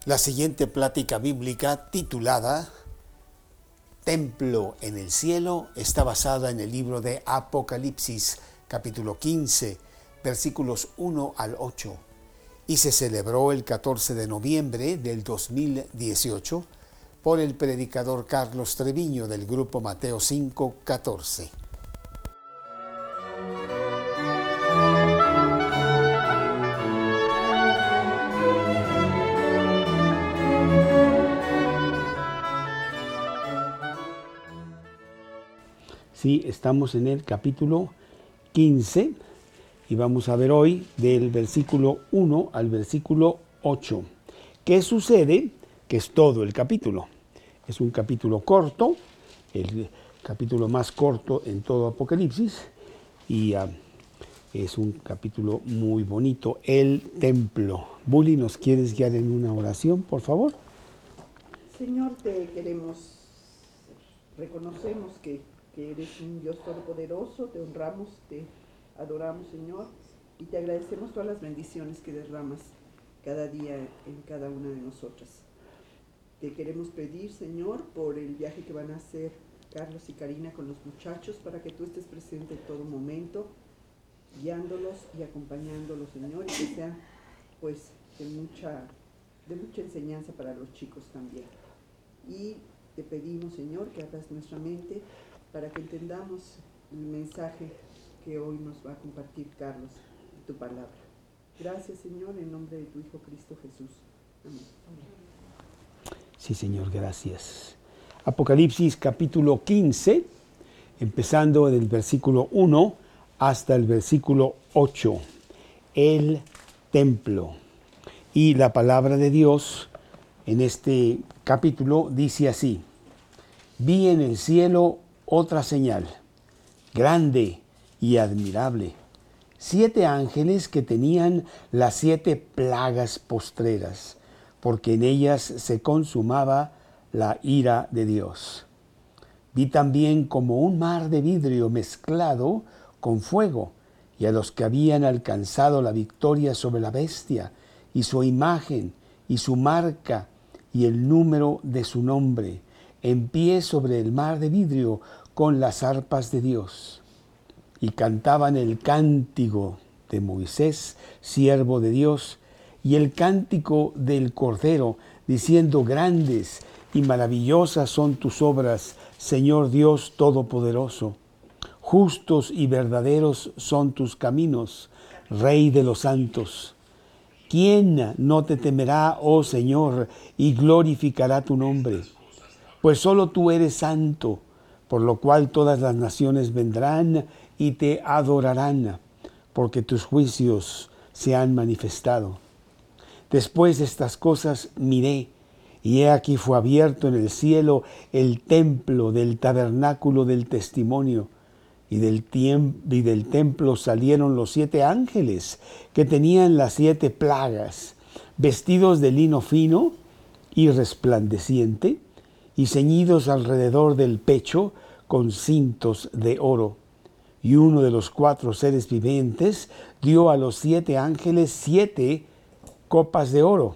La siguiente plática bíblica titulada Templo en el cielo está basada en el libro de Apocalipsis, capítulo 15, versículos 1 al 8, y se celebró el 14 de noviembre del 2018 por el predicador Carlos Treviño del grupo Mateo 5:14. Sí, estamos en el capítulo 15 y vamos a ver hoy del versículo 1 al versículo 8. ¿Qué sucede? Que es todo el capítulo. Es un capítulo corto, el capítulo más corto en todo Apocalipsis, y es un capítulo muy bonito, el templo. Bully, ¿nos quieres guiar en una oración, por favor? Señor, te queremos, reconocemos que eres un Dios todopoderoso, te honramos, te adoramos, Señor, y te agradecemos todas las bendiciones que derramas cada día en cada una de nosotras. Te queremos pedir, Señor, por el viaje que van a hacer Carlos y Karina con los muchachos, para que tú estés presente en todo momento, guiándolos y acompañándolos, Señor, y que sea, pues, de mucha enseñanza para los chicos también. Y te pedimos, Señor, que abras nuestra mente para que entendamos el mensaje que hoy nos va a compartir Carlos de tu palabra. Gracias, Señor, en nombre de tu Hijo Cristo Jesús. Amén. Sí, Señor, gracias. Apocalipsis capítulo 15, empezando del versículo 1 hasta el versículo 8. El templo. Y la palabra de Dios en este capítulo dice así: vi en el cielo otra señal, grande y admirable, 7 ángeles que tenían las 7 plagas postreras, porque en ellas se consumaba la ira de Dios. Vi también como un mar de vidrio mezclado con fuego, y a los que habían alcanzado la victoria sobre la bestia, y su imagen, y su marca, y el número de su nombre, en pie sobre el mar de vidrio, con las arpas de Dios. Y cantaban el cántico de Moisés, siervo de Dios, y el cántico del Cordero, diciendo: grandes y maravillosas son tus obras, Señor Dios Todopoderoso. Justos y verdaderos son tus caminos, Rey de los santos. ¿Quién no te temerá, oh Señor, y glorificará tu nombre? Pues solo tú eres santo, por lo cual todas las naciones vendrán y te adorarán, porque tus juicios se han manifestado. Después de estas cosas miré, y he aquí fue abierto en el cielo el templo del tabernáculo del testimonio, y del templo salieron los 7 ángeles que tenían las 7 plagas, vestidos de lino fino y resplandeciente, y ceñidos alrededor del pecho con cintos de oro. Y uno de los 4 seres vivientes dio a los 7 ángeles 7 copas de oro,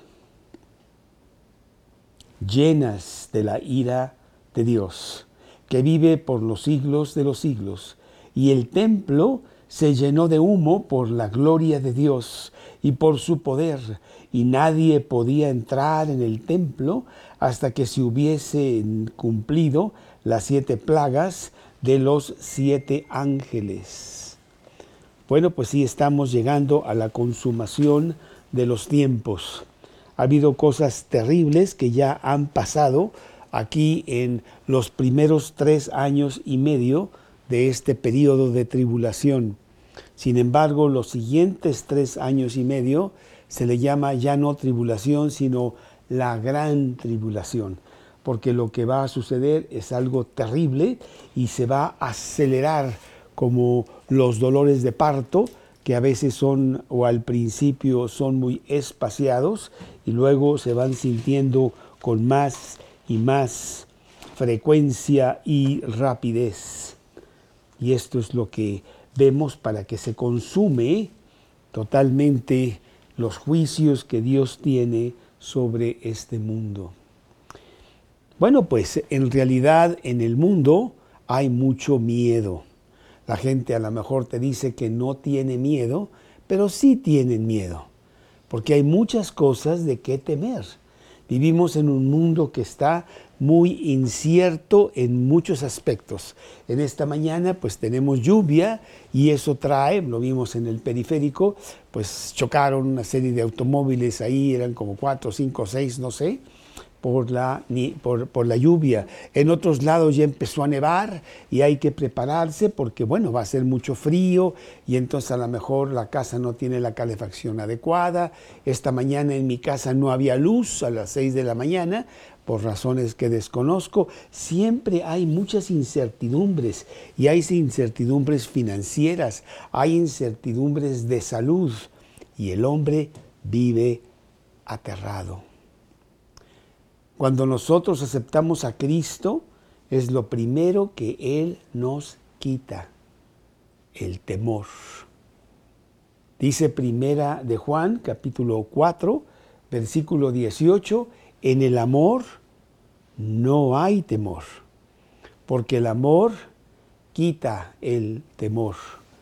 llenas de la ira de Dios, que vive por los siglos de los siglos. Y el templo se llenó de humo por la gloria de Dios y por su poder, y nadie podía entrar en el templo hasta que se hubiesen cumplido las 7 plagas de los 7 ángeles. Bueno, pues sí, estamos llegando a la consumación de los tiempos. Ha habido cosas terribles que ya han pasado aquí en los primeros 3 años y medio de este periodo de tribulación. Sin embargo, los siguientes 3 años y medio se le llama ya no tribulación, sino la gran tribulación, porque lo que va a suceder es algo terrible y se va a acelerar, como los dolores de parto, que a veces son, o al principio son muy espaciados y luego se van sintiendo con más y más frecuencia y rapidez. Y esto es lo que vemos para que se consume totalmente los juicios que Dios tiene sobre este mundo. Bueno, pues en realidad en el mundo hay mucho miedo. La gente a lo mejor te dice que no tiene miedo, pero sí tienen miedo, porque hay muchas cosas de qué temer. Vivimos en un mundo que está muy incierto en muchos aspectos. En esta mañana pues tenemos lluvia y eso trae, lo vimos en el periférico, pues chocaron una serie de automóviles ahí, eran como 4, 5, 6, no sé, por la lluvia. En otros lados ya empezó a nevar y hay que prepararse porque, bueno, va a ser mucho frío y entonces a lo mejor la casa no tiene la calefacción adecuada. Esta mañana en mi casa no había luz a las 6 de la mañana por razones que desconozco. Siempre hay muchas incertidumbres y hay incertidumbres financieras, hay incertidumbres de salud y el hombre vive aterrado. Cuando nosotros aceptamos a Cristo, es lo primero que Él nos quita, el temor. Dice Primera de Juan, capítulo 4, versículo 18, en el amor no hay temor, porque el amor quita el temor.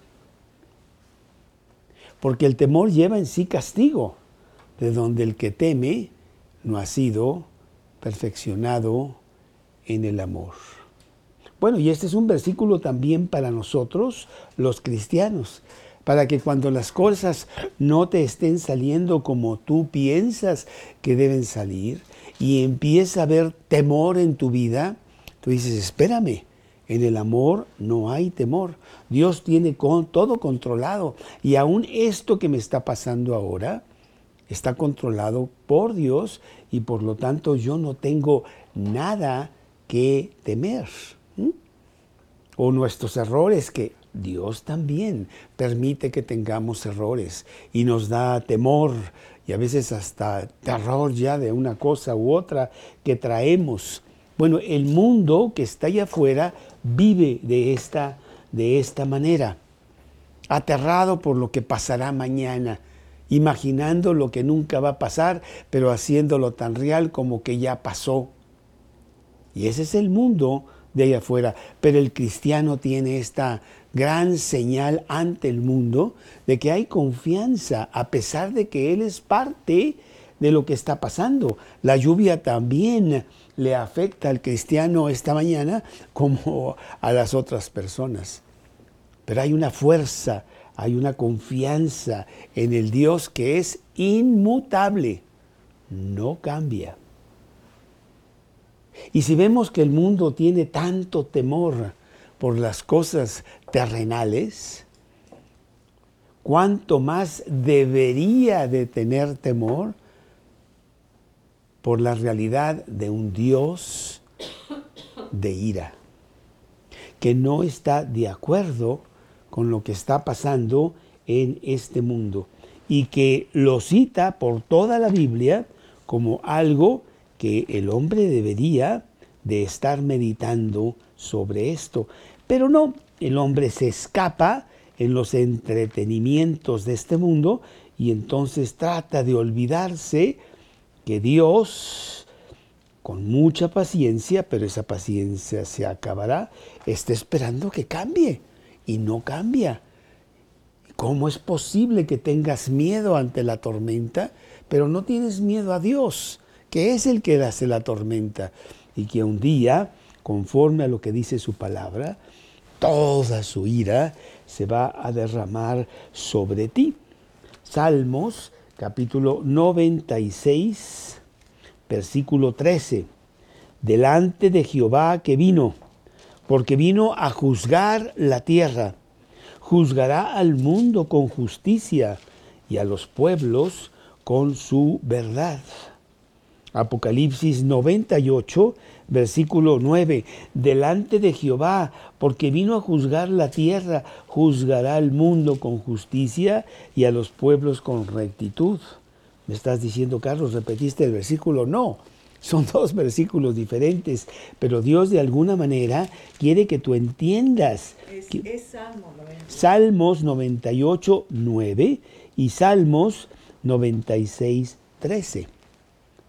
Porque el temor lleva en sí castigo, de donde el que teme no ha sido perfeccionado en el amor. Bueno, y este es un versículo también para nosotros, los cristianos, para que cuando las cosas no te estén saliendo como tú piensas que deben salir y empieza a haber temor en tu vida, tú dices, espérame, en el amor no hay temor. Dios tiene todo controlado y aún esto que me está pasando ahora está controlado por Dios y por lo tanto yo no tengo nada que temer. O nuestros errores, que Dios también permite que tengamos errores y nos da temor y a veces hasta terror ya de una cosa u otra que traemos. Bueno, el mundo que está allá afuera vive de esta manera, aterrado por lo que pasará mañana, imaginando lo que nunca va a pasar, pero haciéndolo tan real como que ya pasó. Y ese es el mundo de allá afuera. Pero el cristiano tiene esta gran señal ante el mundo de que hay confianza, a pesar de que él es parte de lo que está pasando. La lluvia también le afecta al cristiano esta mañana como a las otras personas. Pero hay una fuerza, hay una confianza en el Dios que es inmutable, no cambia. Y si vemos que el mundo tiene tanto temor por las cosas terrenales, ¿cuánto más debería de tener temor por la realidad de un Dios de ira, que no está de acuerdo con lo que está pasando en este mundo y que lo cita por toda la Biblia como algo que el hombre debería de estar meditando sobre esto? Pero no, el hombre se escapa en los entretenimientos de este mundo y entonces trata de olvidarse que Dios, con mucha paciencia, pero esa paciencia se acabará, está esperando que cambie y no cambia. ¿Cómo es posible que tengas miedo ante la tormenta, pero no tienes miedo a Dios, que es el que hace la tormenta y que un día, conforme a lo que dice su palabra, toda su ira se va a derramar sobre ti? Salmos, capítulo 96, versículo 13. Delante de Jehová que vino, porque vino a juzgar la tierra. Juzgará al mundo con justicia y a los pueblos con su verdad. Apocalipsis 98, versículo 9. Delante de Jehová, porque vino a juzgar la tierra, juzgará al mundo con justicia y a los pueblos con rectitud. ¿Me estás diciendo, Carlos, repetiste el versículo? No, son dos versículos diferentes, pero Dios de alguna manera quiere que tú entiendas. Es Salmo 98. Salmos 98, 9 y Salmos 96, 13.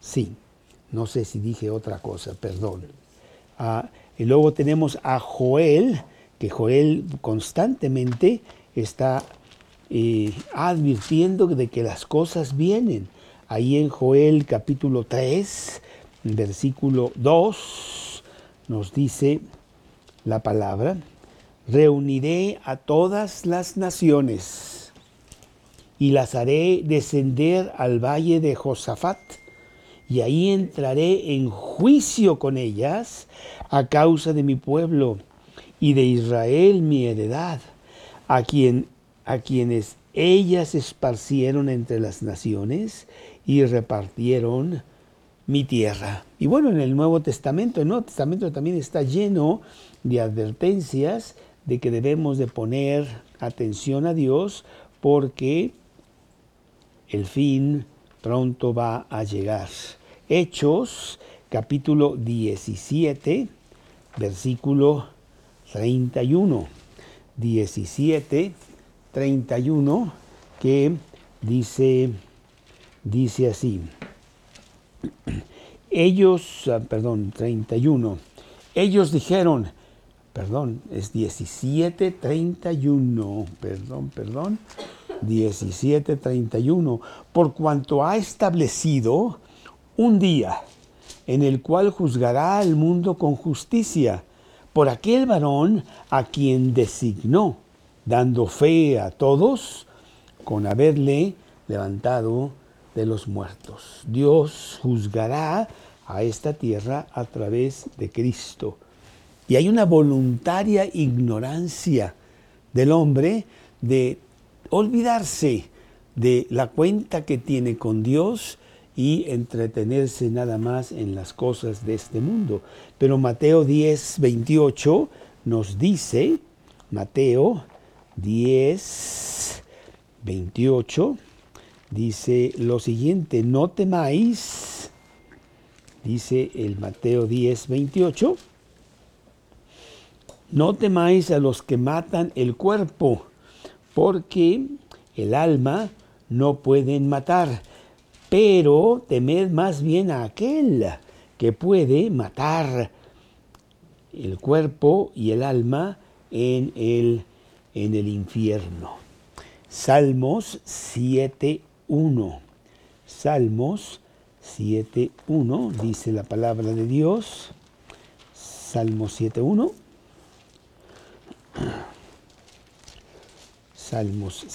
Sí, no sé si dije otra cosa, perdón. Y luego tenemos a Joel, que Joel constantemente está advirtiendo de que las cosas vienen. Ahí en Joel capítulo 3, versículo 2, nos dice la palabra: reuniré a todas las naciones y las haré descender al valle de Josafat, y ahí entraré en juicio con ellas a causa de mi pueblo y de Israel mi heredad, a quienes ellas esparcieron entre las naciones y repartieron mi tierra. Y bueno, en el Nuevo Testamento también está lleno de advertencias de que debemos de poner atención a Dios, porque el fin pronto va a llegar. Hechos, capítulo 17, versículo 31. 17, 31, que dice así. 31. Ellos dijeron, es 17:31, 17:31, por cuanto ha establecido un día en el cual juzgará al mundo con justicia, por aquel varón a quien designó, dando fe a todos con haberle levantado de los muertos. Dios juzgará a esta tierra a través de Cristo. Y hay una voluntaria ignorancia del hombre de olvidarse de la cuenta que tiene con Dios y entretenerse nada más en las cosas de este mundo. Pero Mateo 10:28 nos dice, Mateo 10:28, dice lo siguiente: no temáis, dice el Mateo 10:28, no temáis a los que matan el cuerpo, porque el alma no pueden matar, pero temed más bien a aquel que puede matar el cuerpo y el alma en el infierno. Salmos 7:1. Salmos 7:1 dice la palabra de Dios. Salmos 7:1. Salmos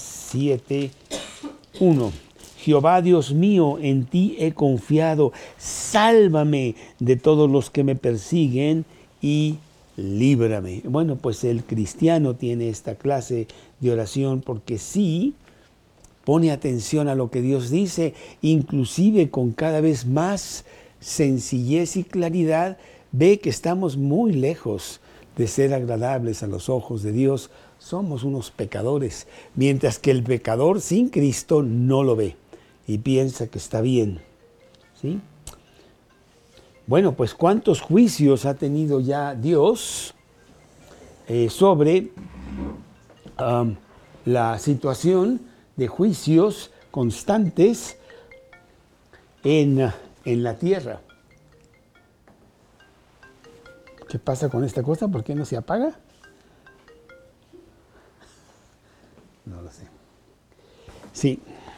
7:1. Jehová Dios mío, en ti he confiado, sálvame de todos los que me persiguen y líbrame. Bueno, pues el cristiano tiene esta clase de oración porque sí pone atención a lo que Dios dice, inclusive con cada vez más sencillez y claridad, ve que estamos muy lejos de ser agradables a los ojos de Dios. Somos unos pecadores, mientras que el pecador sin Cristo no lo ve y piensa que está bien, ¿sí? Bueno, pues ¿cuántos juicios ha tenido ya Dios sobre la situación de juicios constantes en la tierra? ¿Qué pasa con esta cosa? ¿Por qué no se apaga? No lo sé. Sí.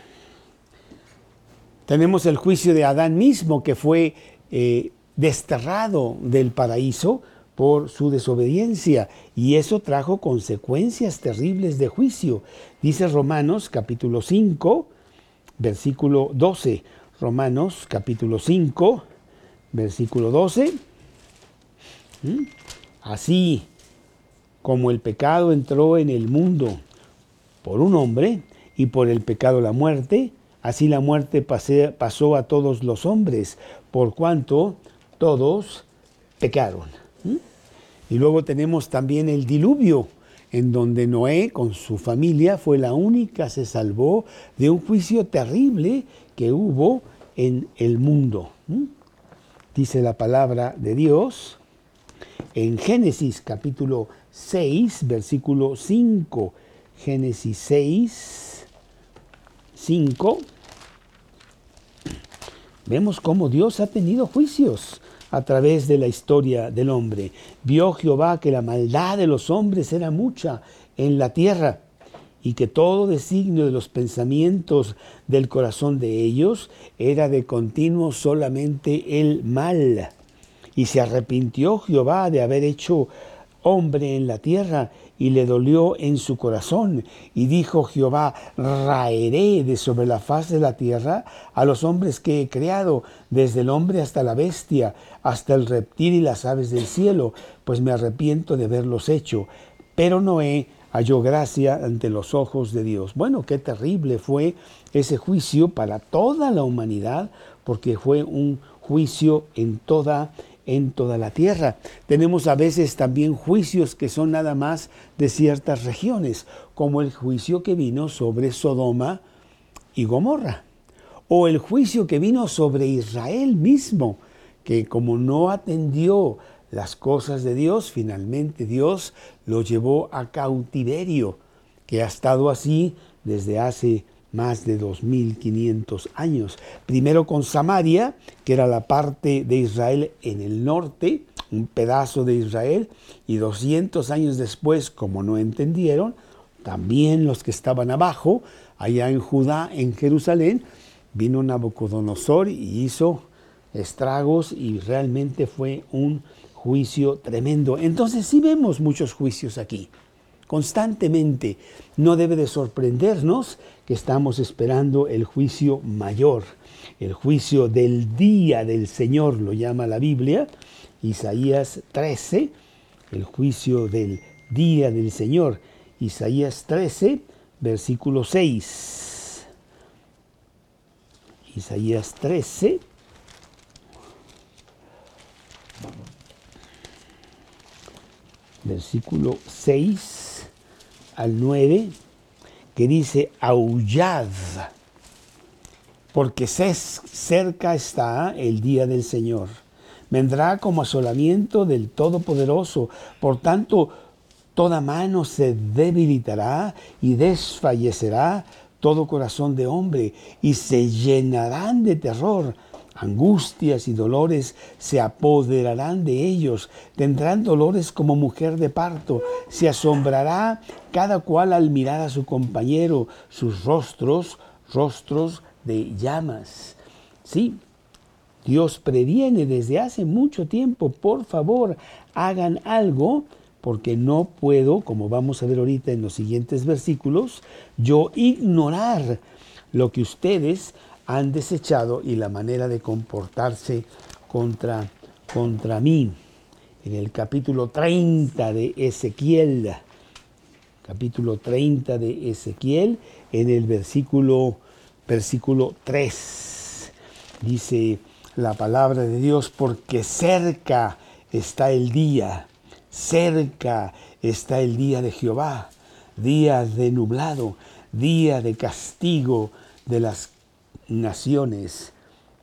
Tenemos el juicio de Adán mismo, que fue desterrado del paraíso por su desobediencia, y eso trajo consecuencias terribles de juicio. Dice Romanos capítulo 5, versículo 12. Romanos capítulo 5, versículo 12. Así como el pecado entró en el mundo por un hombre, y por el pecado la muerte, así la muerte pasó a todos los hombres, por cuanto todos pecaron. Y luego tenemos también el diluvio, en donde Noé con su familia fue la única, se salvó de un juicio terrible que hubo en el mundo. Dice la palabra de Dios en Génesis capítulo 6, versículo 5. Génesis 6, 5. Vemos cómo Dios ha tenido juicios a través de la historia del hombre. Vio Jehová que la maldad de los hombres era mucha en la tierra, y que todo designio de los pensamientos del corazón de ellos era de continuo solamente el mal. Y se arrepintió Jehová de haber hecho hombre en la tierra, y le dolió en su corazón. Y dijo Jehová: raeré de sobre la faz de la tierra a los hombres que he creado, desde el hombre hasta la bestia, hasta el reptil y las aves del cielo, pues me arrepiento de haberlos hecho. Pero Noé halló gracia ante los ojos de Dios. Bueno, qué terrible fue ese juicio para toda la humanidad, porque fue un juicio en toda la tierra. Tenemos a veces también juicios que son nada más de ciertas regiones, como el juicio que vino sobre Sodoma y Gomorra, o el juicio que vino sobre Israel mismo, que como no atendió las cosas de Dios, finalmente Dios lo llevó a cautiverio, que ha estado así desde hace más de 2500 años. Primero con Samaria, que era la parte de Israel en el norte, un pedazo de Israel, y 200 años después, como no entendieron, también los que estaban abajo, allá en Judá, en Jerusalén, vino Nabucodonosor y hizo estragos, y realmente fue un juicio tremendo. Entonces sí vemos muchos juicios aquí, constantemente. No debe de sorprendernos que estamos esperando el juicio mayor, el juicio del día del Señor, lo llama la Biblia, Isaías 13, el juicio del día del Señor, Isaías 13, versículo 6. Isaías 13, versículo 6 al 9, que dice: aullad, porque cerca está el día del Señor. Vendrá como asolamiento del Todopoderoso. Por tanto, toda mano se debilitará y desfallecerá todo corazón de hombre, y se llenarán de terror. Angustias y dolores se apoderarán de ellos. Tendrán dolores como mujer de parto. Se asombrará cada cual al mirar a su compañero, sus rostros de llamas. Sí, Dios previene desde hace mucho tiempo. Por favor, hagan algo, porque no puedo, como vamos a ver ahorita en los siguientes versículos, yo ignorar lo que ustedes han desechado y la manera de comportarse contra mí. En el capítulo 30 de Ezequiel, en el versículo 3, dice la palabra de Dios: porque cerca está el día de Jehová, día de nublado, día de castigo de las naciones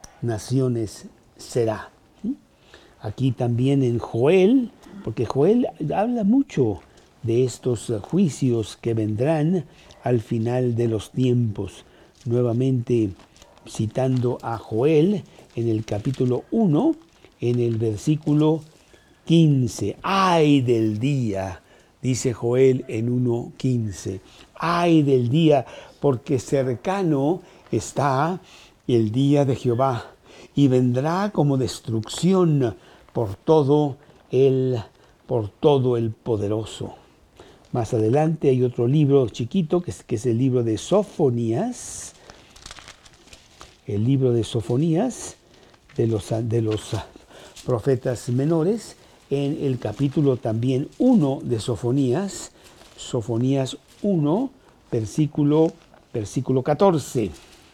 será. Aquí también en Joel, porque Joel habla mucho de estos juicios que vendrán al final de los tiempos. Nuevamente citando a Joel en el capítulo 1, en el versículo 15. ¡Ay del día!, dice Joel en 1:15. ¡Ay del día! Porque cercano está el día de Jehová, y vendrá como destrucción por todo el poderoso. Más adelante hay otro libro chiquito que es el libro de Sofonías. El libro de Sofonías, de los profetas menores, en el capítulo también 1 de Sofonías, Sofonías 1, versículo 14.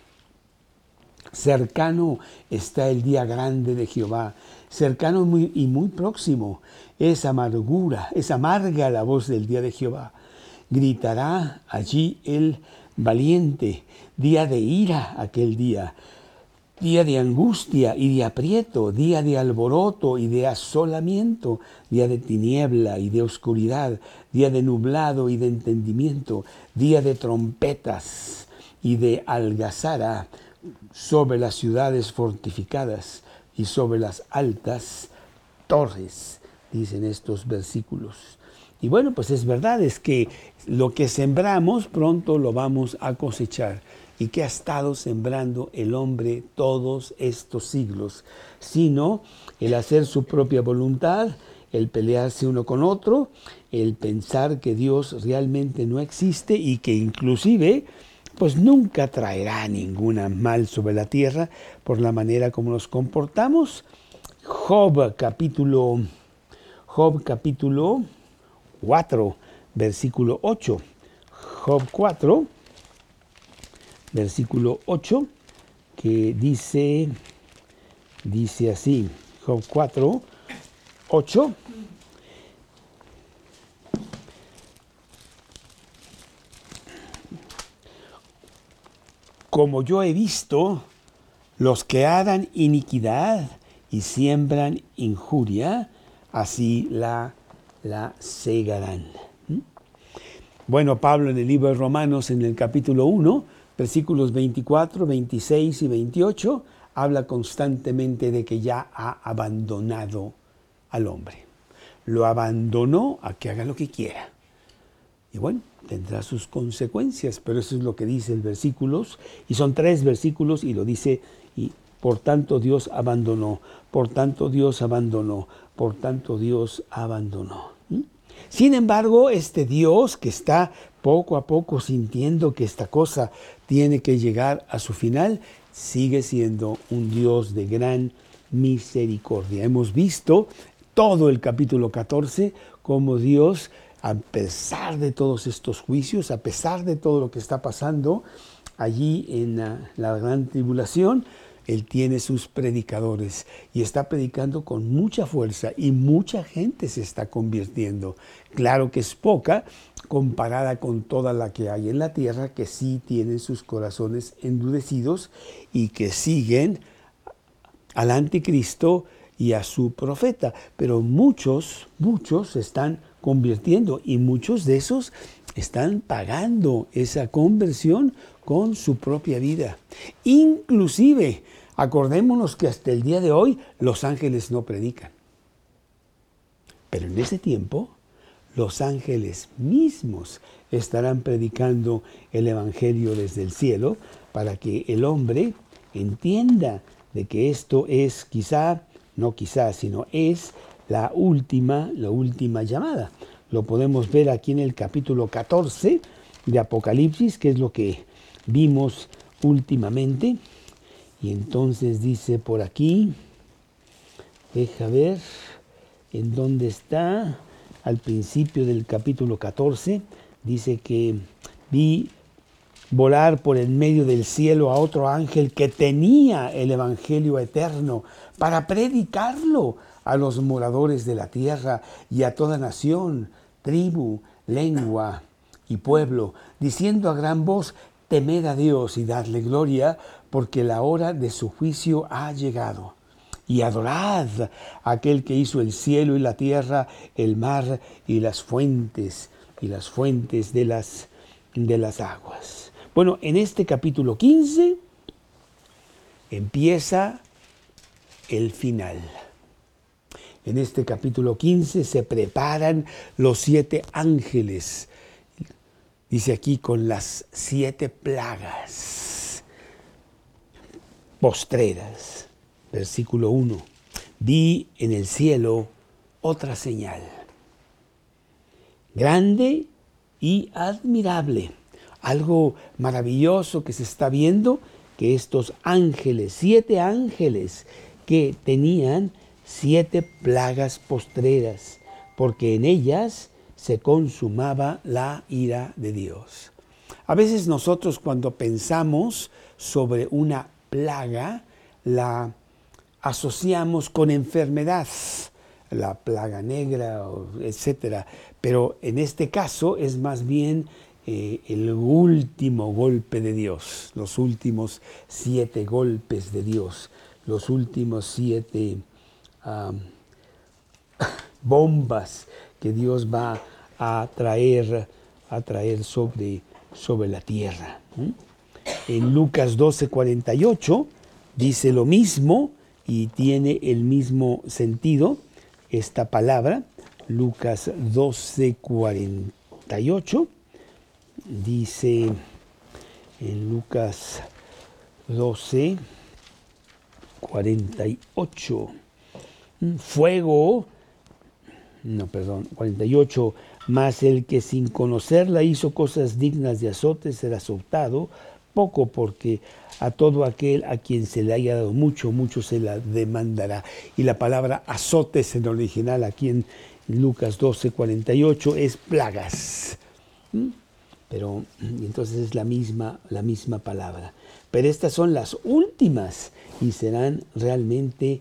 Cercano está el día grande de Jehová, cercano y muy próximo. Es amarga la voz del día de Jehová. Gritará allí el valiente, día de ira aquel día de angustia y de aprieto, día de alboroto y de asolamiento, día de tiniebla y de oscuridad, día de nublado y de entendimiento, día de trompetas y de algazara, sobre las ciudades fortificadas y sobre las altas torres, dicen estos versículos. Y bueno, pues es verdad, es que lo que sembramos pronto lo vamos a cosechar. ¿Y qué ha estado sembrando el hombre todos estos siglos? Sino el hacer su propia voluntad, el pelearse uno con otro, el pensar que Dios realmente no existe y que inclusive pues nunca traerá ninguna mal sobre la tierra por la manera como nos comportamos. Job capítulo 4, versículo 8. Job 4, versículo 8, que dice así, Job 4, 8. Como yo he visto, los que hagan iniquidad y siembran injuria, así la segarán. Bueno, Pablo en el libro de Romanos, en el capítulo 1, versículos 24, 26 y 28, habla constantemente de que ya ha abandonado al hombre. Lo abandonó a que haga lo que quiera. Y bueno, tendrá sus consecuencias, pero eso es lo que dice el versículo. Y son 3 versículos y lo dice, y por tanto Dios abandonó, por tanto Dios abandonó, por tanto Dios abandonó. Sin embargo, este Dios que está poco a poco sintiendo que esta cosa tiene que llegar a su final, sigue siendo un Dios de gran misericordia. Hemos visto todo el capítulo 14 como Dios, a pesar de todos estos juicios, a pesar de todo lo que está pasando allí en la gran tribulación, Él tiene sus predicadores y está predicando con mucha fuerza y mucha gente se está convirtiendo. Claro que es poca comparada con toda la que hay en la tierra, que sí tienen sus corazones endurecidos y que siguen al anticristo y a su profeta. Pero muchos se están convirtiendo y muchos de esos están pagando esa conversión con su propia vida. Inclusive, acordémonos que hasta el día de hoy los ángeles no predican. Pero en ese tiempo, los ángeles mismos estarán predicando el evangelio desde el cielo para que el hombre entienda de que esto es sino es la última llamada. Lo podemos ver aquí en el capítulo 14 de Apocalipsis, que es lo que vimos últimamente. Y entonces dice por aquí, deja ver en dónde está, al principio del capítulo 14, dice que vi volar por el medio del cielo a otro ángel que tenía el evangelio eterno para predicarlo a los moradores de la tierra y a toda nación, tribu, lengua y pueblo, diciendo a gran voz: temed a Dios y dadle gloria, porque la hora de su juicio ha llegado. Y adorad a aquel que hizo el cielo y la tierra, el mar y las fuentes de las aguas. Bueno, en este capítulo 15 empieza el final. En este capítulo 15 se preparan los 7 ángeles. Dice aquí, con las 7 plagas postreras. Versículo 1. Vi en el cielo otra señal, grande y admirable. Algo maravilloso que se está viendo, que estos ángeles, 7 ángeles que tenían 7 plagas postreras, porque en ellas se consumaba la ira de Dios. A veces nosotros, cuando pensamos sobre una plaga, la asociamos con enfermedad, la plaga negra, etcétera. Pero en este caso es más bien el último golpe de Dios, los últimos 7 golpes de Dios, los últimos 7 bombas que Dios va a traer sobre la tierra. En Lucas 12:48 dice lo mismo y tiene el mismo sentido esta palabra. Lucas 12:48 dice en Lucas 12:48, fuego, no, perdón, 48, mas el que sin conocerla hizo cosas dignas de azote será azotado poco, porque a todo aquel a quien se le haya dado mucho, mucho se la demandará. Y la palabra azotes en el original aquí en Lucas 12:48 es plagas. Pero entonces es la misma palabra. Pero estas son las últimas y serán realmente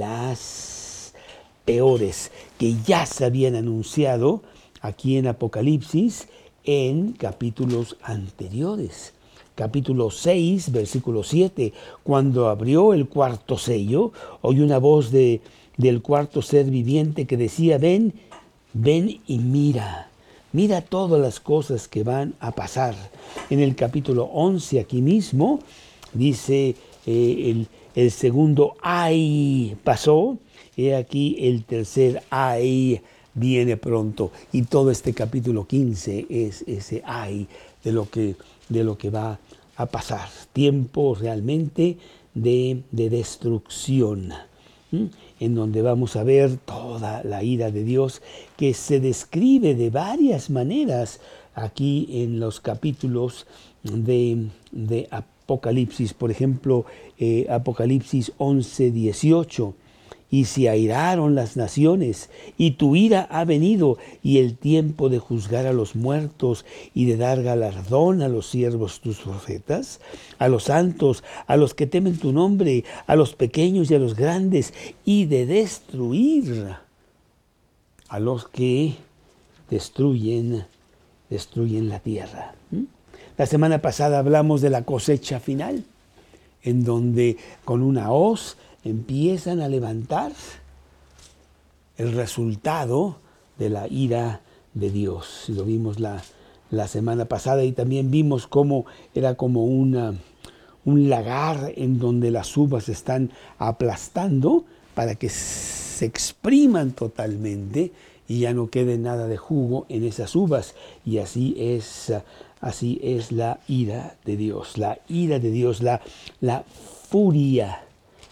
las peores, que ya se habían anunciado aquí en Apocalipsis en capítulos anteriores. Capítulo 6, versículo 7, cuando abrió el cuarto sello, oí una voz del cuarto ser viviente que decía, ven y mira. Mira todas las cosas que van a pasar. En el capítulo 11, aquí mismo, dice el segundo ay pasó, y aquí el tercer ay viene pronto. Y todo este capítulo 15 es ese ay de lo que va a pasar. Tiempo realmente de destrucción, en donde vamos a ver toda la ira de Dios que se describe de varias maneras aquí en los capítulos de Apocalipsis. Por ejemplo, Apocalipsis 11:18. Y se airaron las naciones, y tu ira ha venido, y el tiempo de juzgar a los muertos, y de dar galardón a los siervos tus profetas, a los santos, a los que temen tu nombre, a los pequeños y a los grandes, y de destruir a los que destruyen la tierra. La semana pasada hablamos de la cosecha final, en donde con una hoz empiezan a levantar el resultado de la ira de Dios. Lo vimos la semana pasada, y también vimos cómo era como un lagar en donde las uvas se están aplastando para que se expriman totalmente y ya no quede nada de jugo en esas uvas. Y así es la ira de Dios. La ira de Dios, la furia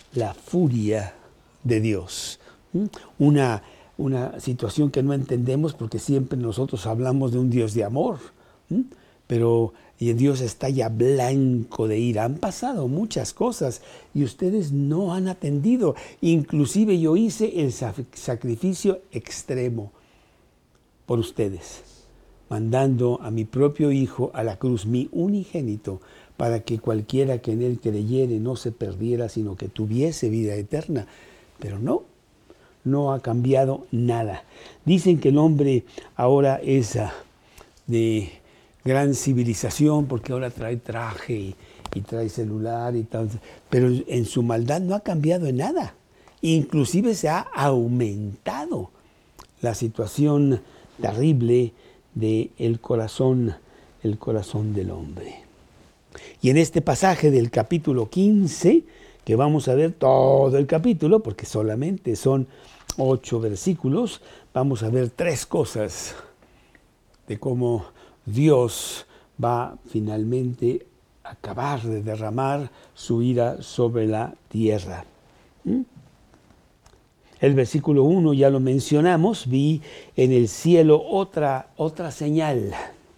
de Dios. Una situación que no entendemos porque siempre nosotros hablamos de un Dios de amor, pero y Dios está ya blanco de ira. Han pasado muchas cosas y ustedes no han atendido. Inclusive yo hice el sacrificio extremo por ustedes, mandando a mi propio Hijo a la cruz, mi unigénito, para que cualquiera que en él creyere no se perdiera, sino que tuviese vida eterna. Pero no ha cambiado nada. Dicen que el hombre ahora es de gran civilización, porque ahora trae traje y trae celular y tal, pero en su maldad no ha cambiado en nada. Inclusive se ha aumentado la situación terrible del corazón del hombre. Y en este pasaje del capítulo 15, que vamos a ver todo el capítulo, porque solamente son 8 versículos, vamos a ver 3 cosas de cómo Dios va finalmente a acabar de derramar su ira sobre la tierra. El versículo 1 ya lo mencionamos, vi en el cielo otra señal,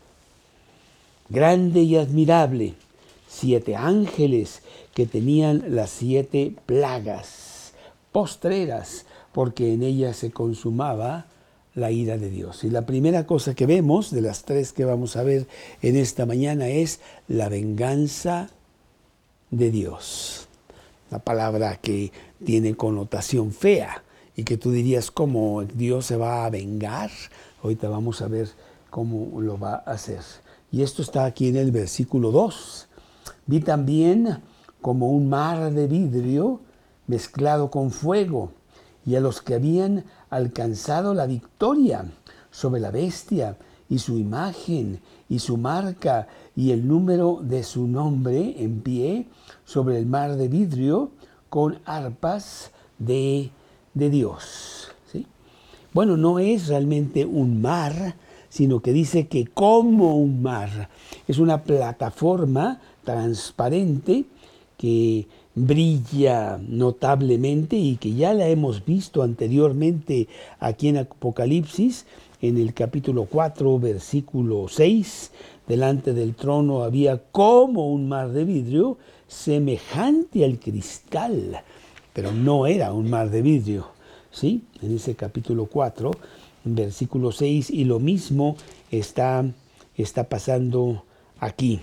grande y admirable, 7 ángeles que tenían las 7 plagas postreras, porque en ellas se consumaba la ira de Dios. Y la primera cosa que vemos de las 3 que vamos a ver en esta mañana es la venganza de Dios. La palabra que tiene connotación fea y que tú dirías, ¿cómo Dios se va a vengar? Ahorita vamos a ver cómo lo va a hacer. Y esto está aquí en el versículo 2. Vi también como un mar de vidrio mezclado con fuego, y a los que habían alcanzado la victoria sobre la bestia y su imagen y su marca y el número de su nombre en pie sobre el mar de vidrio con arpas de Dios. ¿Sí? Bueno, no es realmente un mar, sino que dice que como un mar. Es una plataforma transparente que brilla notablemente y que ya la hemos visto anteriormente aquí en Apocalipsis, en el capítulo 4, versículo 6. Delante del trono había como un mar de vidrio semejante al cristal, pero no era un mar de vidrio. ¿Sí? En ese capítulo 4, versículo 6, y lo mismo está pasando aquí.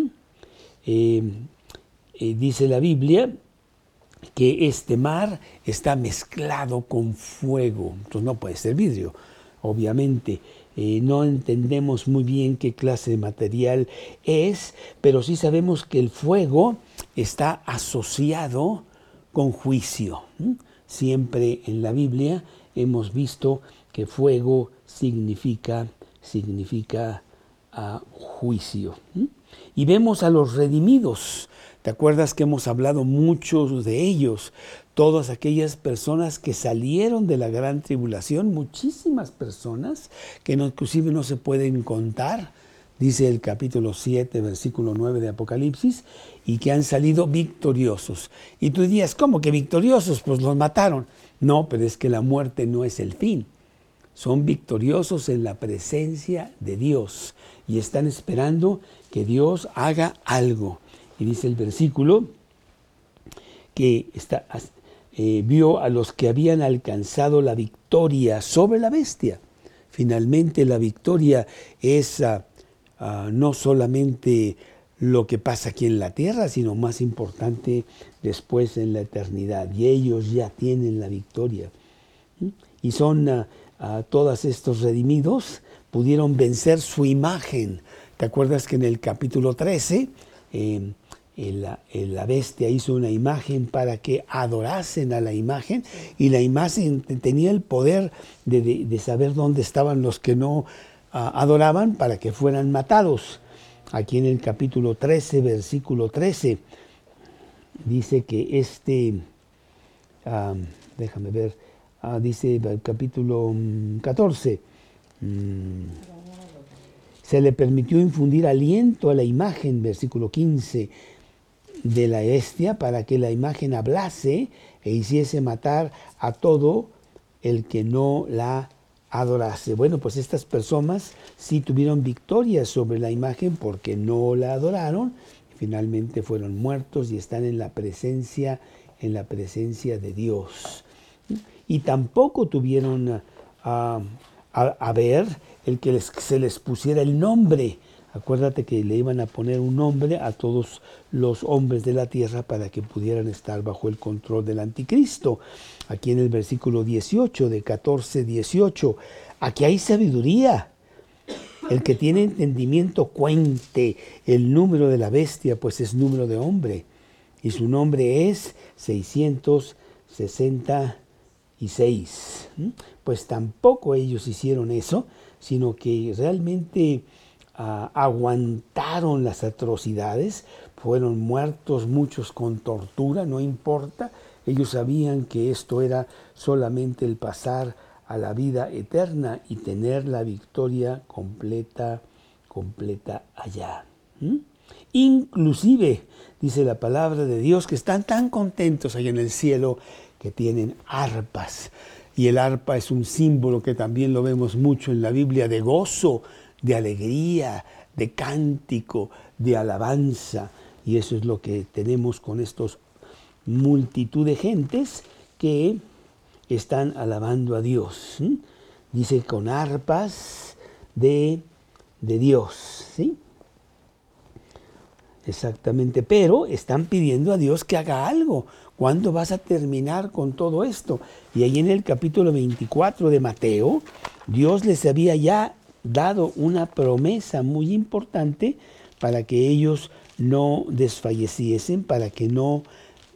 Dice la Biblia que este mar está mezclado con fuego, entonces no puede ser vidrio, obviamente. No entendemos muy bien qué clase de material es, pero sí sabemos que el fuego está asociado con juicio. Siempre en la Biblia hemos visto que fuego significa juicio. Y vemos a los redimidos. ¿Te acuerdas que hemos hablado muchos de ellos? Todas aquellas personas que salieron de la gran tribulación, muchísimas personas que inclusive no se pueden contar, dice el capítulo 7, versículo 9 de Apocalipsis, y que han salido victoriosos. Y tú dirías, ¿cómo que victoriosos? Pues los mataron. No, pero es que la muerte no es el fin. Son victoriosos en la presencia de Dios y están esperando que Dios haga algo. Y dice el versículo que vio a los que habían alcanzado la victoria sobre la bestia. Finalmente la victoria es no solamente lo que pasa aquí en la tierra, sino más importante después en la eternidad. Y ellos ya tienen la victoria. Y son todos estos redimidos pudieron vencer su imagen. ¿Te acuerdas que en el capítulo 13 la bestia hizo una imagen para que adorasen a la imagen? Y la imagen tenía el poder de saber dónde estaban los que no adoraban para que fueran matados. Aquí en el capítulo 13, versículo 13, dice que déjame ver, dice el capítulo 14, se le permitió infundir aliento a la imagen, versículo 15, de la bestia, para que la imagen hablase e hiciese matar a todo el que no la adorase. Bueno, pues estas personas sí tuvieron victoria sobre la imagen porque no la adoraron. Finalmente fueron muertos y están en la presencia de Dios. Y tampoco tuvieron a ver el que se les pusiera el nombre. Acuérdate que le iban a poner un nombre a todos los hombres de la tierra para que pudieran estar bajo el control del anticristo. Aquí en el versículo 18, de 14-18, aquí hay sabiduría. El que tiene entendimiento cuente el número de la bestia, pues es número de hombre. Y su nombre es 666. Pues tampoco ellos hicieron eso, sino que realmente aguantaron las atrocidades, fueron muertos muchos con tortura, no importa. Ellos sabían que esto era solamente el pasar a la vida eterna y tener la victoria completa allá. Inclusive, dice la palabra de Dios, que están tan contentos allá en el cielo que tienen arpas. Y el arpa es un símbolo que también lo vemos mucho en la Biblia, de gozo, de alegría, de cántico, de alabanza. Y eso es lo que tenemos con estos multitud de gentes que están alabando a Dios. Dice con arpas de Dios, ¿sí? Exactamente, pero están pidiendo a Dios que haga algo. ¿Cuándo vas a terminar con todo esto? Y ahí en el capítulo 24 de Mateo, Dios les había ya dado una promesa muy importante para que ellos no desfalleciesen, para que no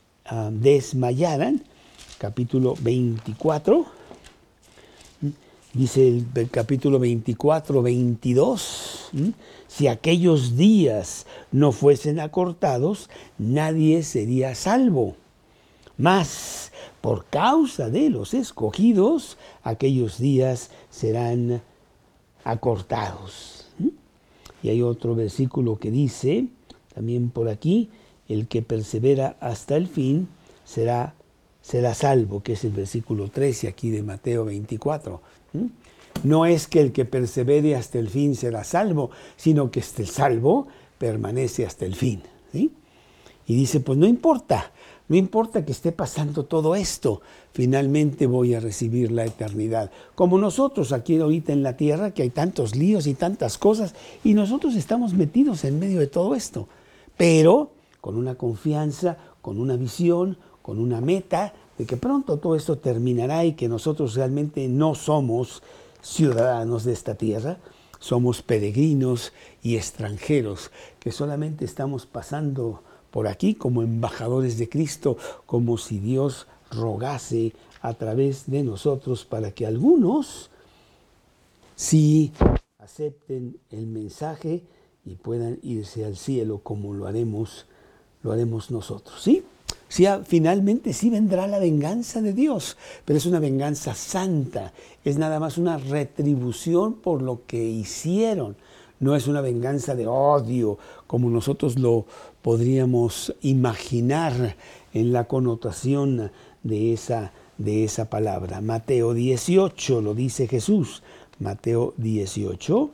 desmayaran. Capítulo 24, Dice el capítulo 24, 22, si aquellos días no fuesen acortados, nadie sería salvo. Mas, por causa de los escogidos, aquellos días serán acortados. Y hay otro versículo que dice, también por aquí, el que persevera hasta el fin será salvo, que es el versículo 13 aquí de Mateo 24. No es que el que persevere hasta el fin será salvo, sino que este salvo permanece hasta el fin. ¿Sí? Y dice, pues no importa que esté pasando todo esto, finalmente voy a recibir la eternidad. Como nosotros aquí ahorita en la tierra, que hay tantos líos y tantas cosas, y nosotros estamos metidos en medio de todo esto, pero con una confianza, con una visión, con una meta, de que pronto todo esto terminará y que nosotros realmente no somos ciudadanos de esta tierra, somos peregrinos y extranjeros, que solamente estamos pasando por aquí como embajadores de Cristo, como si Dios rogase a través de nosotros para que algunos sí acepten el mensaje y puedan irse al cielo como lo haremos nosotros, ¿sí? Sí, finalmente sí vendrá la venganza de Dios, pero es una venganza santa, es nada más una retribución por lo que hicieron. No es una venganza de odio, como nosotros lo podríamos imaginar en la connotación de esa palabra. Mateo 18, lo dice Jesús. Mateo 18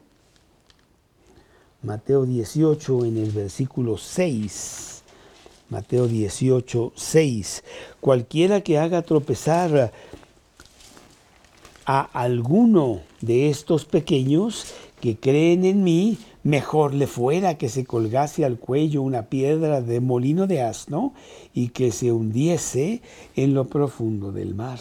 en el versículo 6. Mateo 18, 6. Cualquiera que haga tropezar a alguno de estos pequeños que creen en mí, mejor le fuera que se colgase al cuello una piedra de molino de asno y que se hundiese en lo profundo del mar.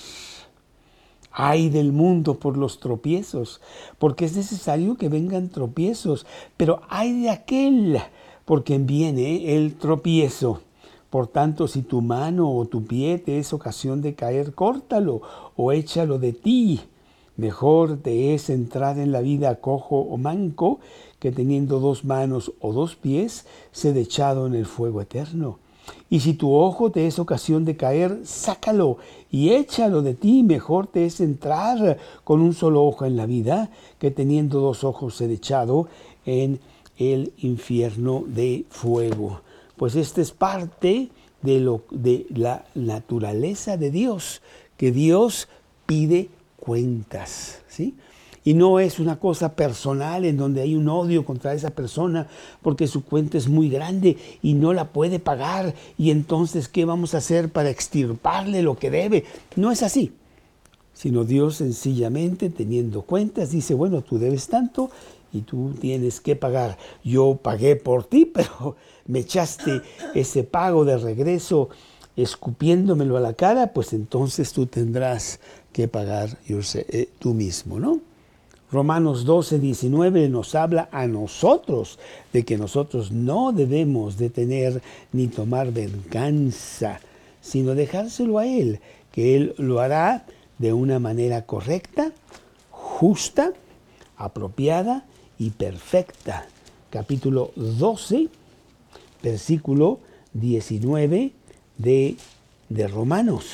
Ay del mundo por los tropiezos, porque es necesario que vengan tropiezos, pero ay de aquel por quien viene el tropiezo. Por tanto, si tu mano o tu pie te es ocasión de caer, córtalo o échalo de ti. Mejor te es entrar en la vida cojo o manco que teniendo 2 manos o 2 pies ser echado en el fuego eterno. Y si tu ojo te es ocasión de caer, sácalo y échalo de ti. Mejor te es entrar con un solo ojo en la vida que teniendo 2 ojos ser echado en el infierno de fuego. Pues esta es parte de la naturaleza de Dios, que Dios pide cuentas, ¿sí? Y no es una cosa personal en donde hay un odio contra esa persona porque su cuenta es muy grande y no la puede pagar. Y entonces, ¿qué vamos a hacer para extirparle lo que debe? No es así. Sino Dios sencillamente teniendo cuentas dice, bueno, tú debes tanto y tú tienes que pagar. Yo pagué por ti, pero me echaste ese pago de regreso escupiéndomelo a la cara, pues entonces tú tendrás que pagar tú mismo, ¿no? Romanos 12, 19 nos habla a nosotros de que nosotros no debemos de tener ni tomar venganza, sino dejárselo a Él, que Él lo hará de una manera correcta, justa, apropiada y perfecta. Capítulo 12, versículo 19 de Romanos.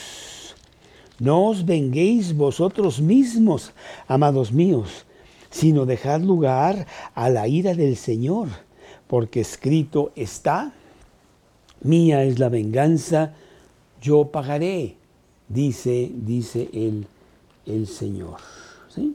No os venguéis vosotros mismos, amados míos, sino dejad lugar a la ira del Señor, porque escrito está, mía es la venganza, yo pagaré, dice el Señor. ¿Sí?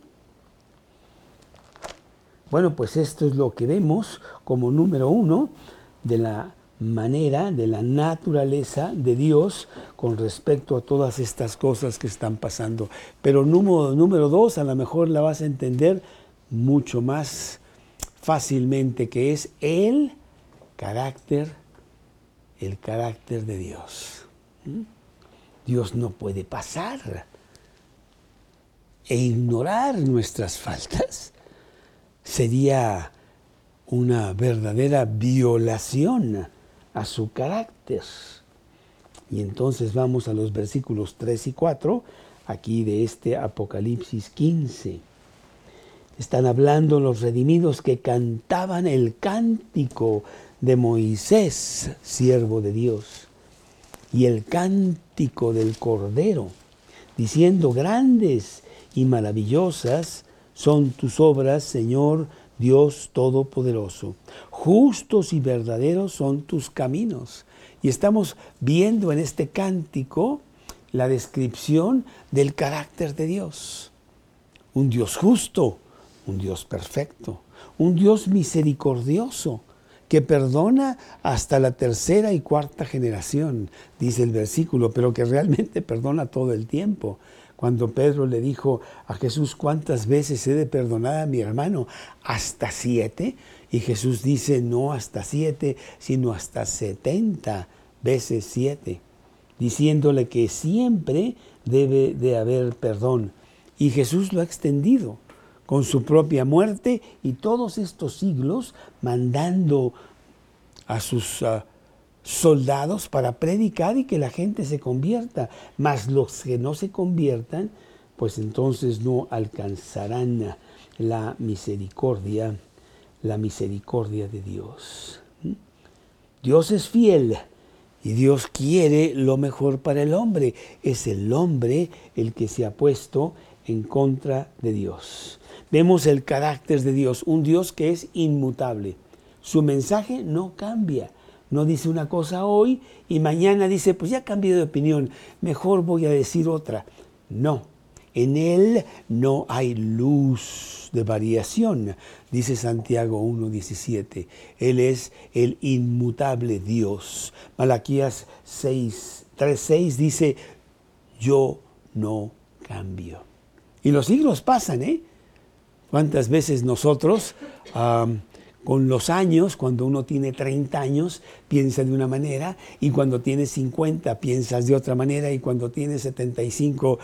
Bueno, pues esto es lo que vemos como número 1 de la manera, de la naturaleza de Dios con respecto a todas estas cosas que están pasando. Pero número 2, a lo mejor la vas a entender mucho más fácilmente, que es el carácter de Dios. Dios no puede pasar e ignorar nuestras faltas. Sería una verdadera violación a su carácter. Y entonces vamos a los versículos 3 y 4, aquí de este Apocalipsis 15. Están hablando los redimidos que cantaban el cántico de Moisés, siervo de Dios, y el cántico del Cordero, diciendo: grandes y maravillosas son tus obras, Señor Dios Todopoderoso. Justos y verdaderos son tus caminos. Y estamos viendo en este cántico la descripción del carácter de Dios. Un Dios justo, un Dios perfecto, un Dios misericordioso, que perdona hasta la tercera y cuarta generación, dice el versículo, pero que realmente perdona todo el tiempo. Cuando Pedro le dijo a Jesús: ¿cuántas veces he de perdonar a mi hermano? ¿Hasta 7? Y Jesús dice: no hasta 7, sino hasta 70 veces 7, diciéndole que siempre debe de haber perdón. Y Jesús lo ha extendido con su propia muerte y todos estos siglos mandando a sus soldados para predicar y que la gente se convierta. Mas los que no se conviertan, pues entonces no alcanzarán la misericordia de Dios. Dios es fiel y Dios quiere lo mejor para el hombre. Es el hombre el que se ha puesto en contra de Dios. Vemos el carácter de Dios, un Dios que es inmutable. Su mensaje no cambia. No dice una cosa hoy y mañana dice: pues ya cambié de opinión, mejor voy a decir otra. No, en Él no hay luz de variación, dice Santiago 1:17. Él es el inmutable Dios. Malaquías 3:6 dice: yo no cambio. Y los siglos pasan, ¿eh? ¿Cuántas veces nosotros, con los años, cuando uno tiene 30 años, piensa de una manera, y cuando tienes 50 piensas de otra manera, y cuando tienes 75,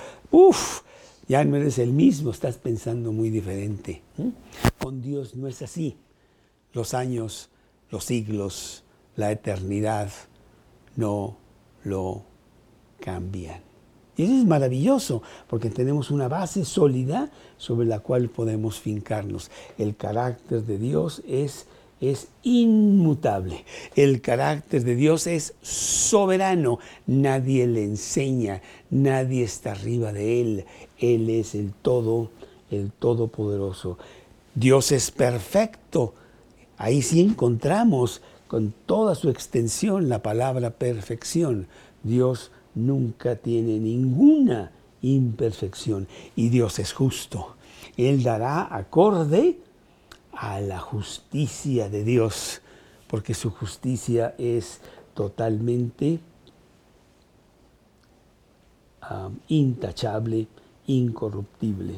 ya no eres el mismo, estás pensando muy diferente. Con Dios no es así. Los años, los siglos, la eternidad no lo cambian. Y eso es maravilloso, porque tenemos una base sólida sobre la cual podemos fincarnos. El carácter de Dios es inmutable. El carácter de Dios es soberano. Nadie le enseña, nadie está arriba de Él. Él es el Todopoderoso. Dios es perfecto. Ahí sí encontramos con toda su extensión la palabra perfección. Dios nunca tiene ninguna imperfección y Dios es justo. Él dará acorde a la justicia de Dios, porque su justicia es totalmente intachable, incorruptible.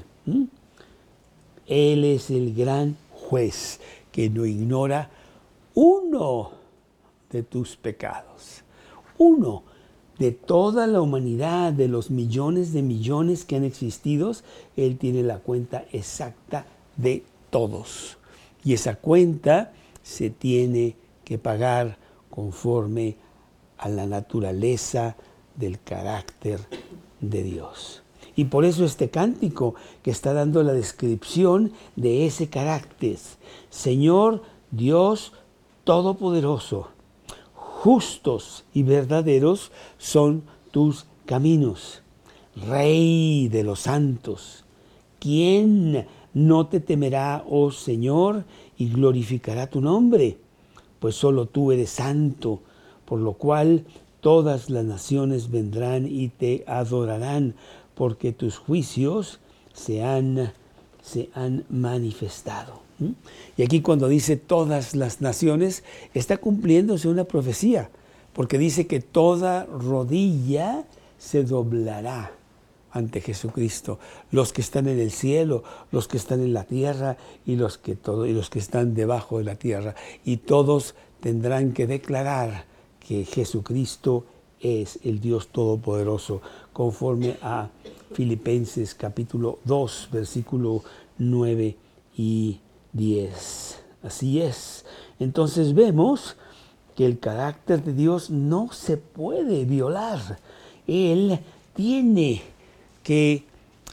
Él es el gran juez que no ignora uno de tus pecados, uno de toda la humanidad, de los millones de millones que han existido. Él tiene la cuenta exacta de todos. Y esa cuenta se tiene que pagar conforme a la naturaleza del carácter de Dios. Y por eso este cántico que está dando la descripción de ese carácter. Señor Dios Todopoderoso, justos y verdaderos son tus caminos. Rey de los santos, ¿quién no te temerá, oh Señor, y glorificará tu nombre? Pues solo tú eres santo, por lo cual todas las naciones vendrán y te adorarán, porque tus juicios se han manifestado. Y aquí cuando dice todas las naciones, está cumpliéndose una profecía, porque dice que toda rodilla se doblará ante Jesucristo. Los que están en el cielo, los que están en la tierra y los que están debajo de la tierra. Y todos tendrán que declarar que Jesucristo es el Dios Todopoderoso, conforme a Filipenses capítulo 2, versículo 9 y 10. Así es. Entonces vemos que el carácter de Dios no se puede violar. Él tiene que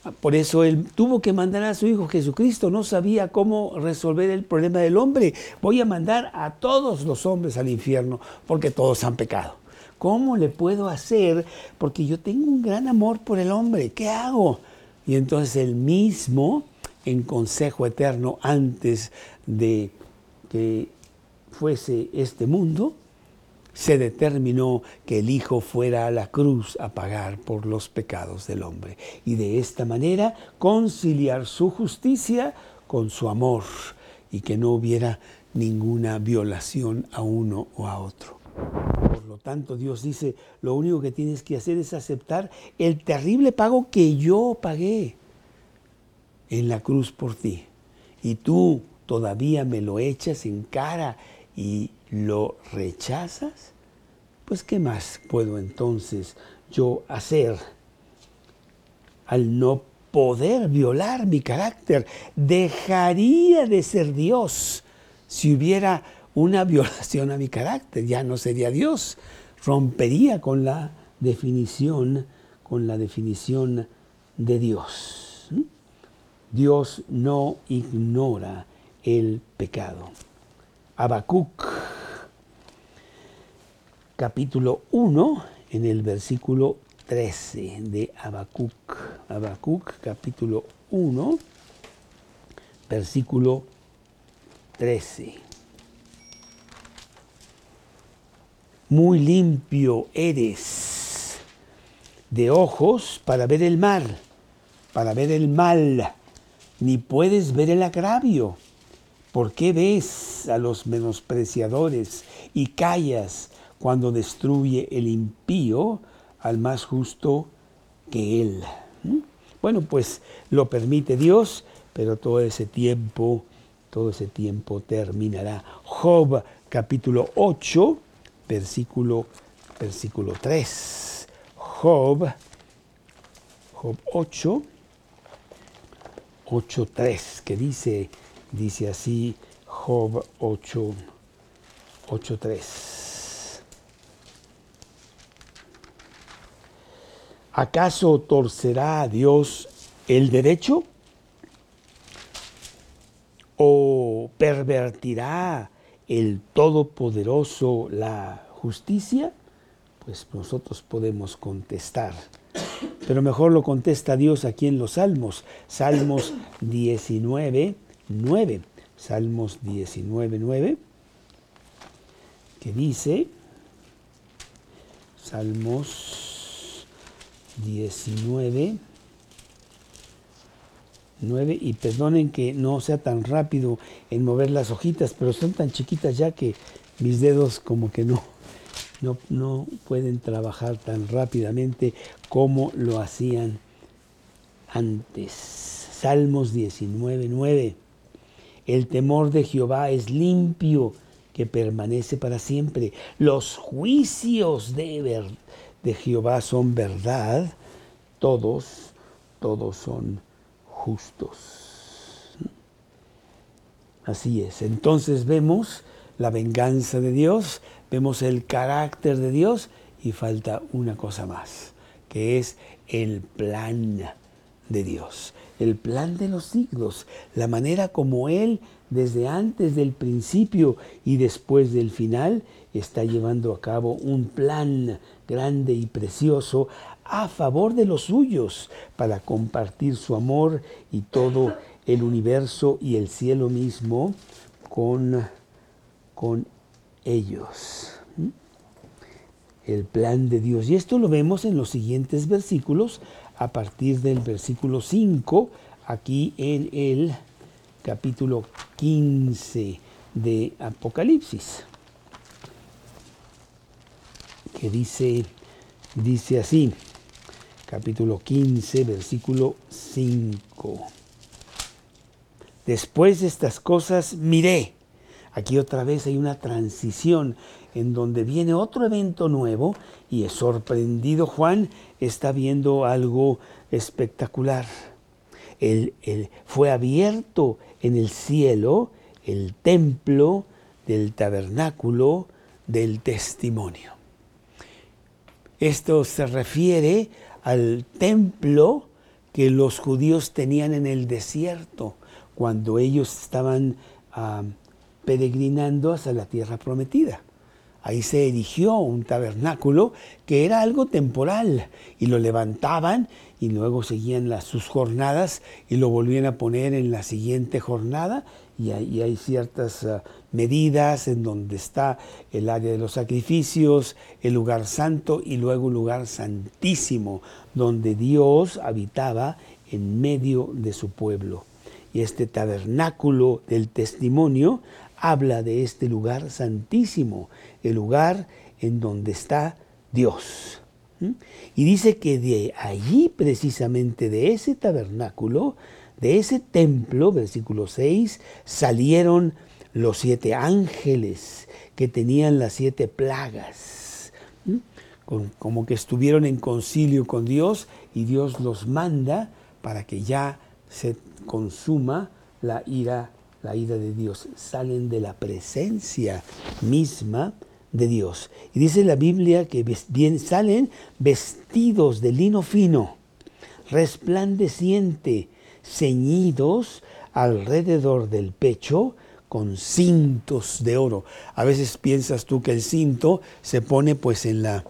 Por eso Él tuvo que mandar a su Hijo Jesucristo. No sabía cómo resolver el problema del hombre. Voy a mandar a todos los hombres al infierno porque todos han pecado. ¿Cómo le puedo hacer? Porque yo tengo un gran amor por el hombre. ¿Qué hago? Y entonces Él mismo, en consejo eterno, antes de que fuese este mundo, se determinó que el Hijo fuera a la cruz a pagar por los pecados del hombre. Y de esta manera conciliar su justicia con su amor y que no hubiera ninguna violación a uno o a otro. Por lo tanto, Dios dice, lo único que tienes que hacer es aceptar el terrible pago que yo pagué en la cruz por ti. Y tú todavía me lo echas en cara y lo rechazas. Pues, ¿qué más puedo entonces yo hacer al no poder violar mi carácter? Dejaría de ser Dios si hubiera una violación a mi carácter. Ya no sería Dios. Rompería con la definición de Dios. Dios no ignora el pecado. Habacuc, capítulo 1, en el versículo 13 de Habacuc. Habacuc, capítulo 1, versículo 13. Muy limpio eres de ojos para ver el mal, ni puedes ver el agravio. ¿Por qué ves a los menospreciadores y callas cuando destruye el impío al más justo que él? Bueno, pues lo permite Dios, pero todo ese tiempo terminará. Job, capítulo 8, versículo 3. Job 8, 3, que dice así, Job 8, 3. ¿Acaso torcerá a Dios el derecho? ¿O pervertirá el Todopoderoso la justicia? Pues nosotros podemos contestar. Pero mejor lo contesta Dios aquí en los Salmos. Salmos 19, 9. Salmos 19, 9. Que dice, Salmos 19, 9. Y perdonen que no sea tan rápido en mover las hojitas, pero son tan chiquitas ya que mis dedos como que no pueden trabajar tan rápidamente como lo hacían antes. Salmos 19, 9. El temor de Jehová es limpio, que permanece para siempre. Los juicios de Jehová son verdad, todos son justos. Así es. Entonces vemos la venganza de Dios, vemos el carácter de Dios y falta una cosa más, que es el plan de Dios, el plan de los siglos, la manera como Él, desde antes del principio y después del final, está llevando a cabo un plan grande y precioso a favor de los suyos, para compartir su amor y todo el universo y el cielo mismo con ellos. El plan de Dios. Y esto lo vemos en los siguientes versículos, a partir del versículo 5, aquí en el capítulo 15 de Apocalipsis, que dice así, capítulo 15, versículo 5. Después de estas cosas miré. Aquí otra vez hay una transición en donde viene otro evento nuevo y es sorprendido. Juan está viendo algo espectacular. Fue abierto en el cielo el templo del tabernáculo del testimonio. Esto se refiere al templo que los judíos tenían en el desierto cuando ellos estaban peregrinando hacia la tierra prometida. Ahí se erigió un tabernáculo que era algo temporal y lo levantaban y luego seguían sus jornadas y lo volvían a poner en la siguiente jornada y hay ciertas medidas en donde está el área de los sacrificios, el lugar santo y luego el lugar santísimo donde Dios habitaba en medio de su pueblo. Y este tabernáculo del testimonio habla de este lugar santísimo, el lugar en donde está Dios. Y dice que de allí, precisamente de ese tabernáculo, de ese templo, versículo 6, salieron los 7 ángeles que tenían las 7 plagas. Como que estuvieron en concilio con Dios y Dios los manda para que ya se consuma la ira de Dios. Salen de la presencia misma de Dios. Y dice la Biblia que salen vestidos de lino fino, resplandeciente, ceñidos alrededor del pecho con cintos de oro. A veces piensas tú que el cinto se pone pues en la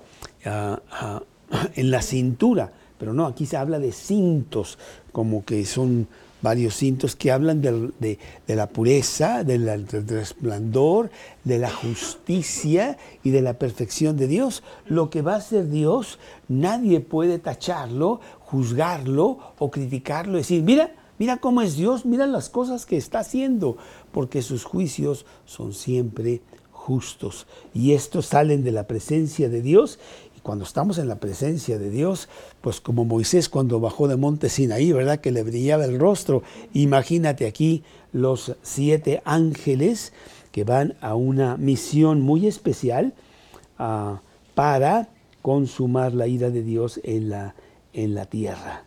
cintura, pero no, aquí se habla de cintos, como que son varios cintos que hablan de la pureza, del resplandor, de la justicia y de la perfección de Dios. Lo que va a hacer Dios, nadie puede tacharlo, juzgarlo o criticarlo, decir, mira cómo es Dios, mira las cosas que está haciendo, porque sus juicios son siempre justos. Y estos salen de la presencia de Dios. Cuando estamos en la presencia de Dios, pues como Moisés cuando bajó de monte Sinaí, ¿verdad? Que le brillaba el rostro. Imagínate aquí los 7 ángeles que van a una misión muy especial para consumar la ira de Dios en la tierra.